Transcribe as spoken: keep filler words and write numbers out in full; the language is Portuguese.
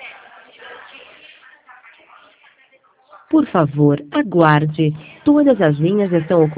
Por favor, aguarde. Todas as linhas estão ocupadas.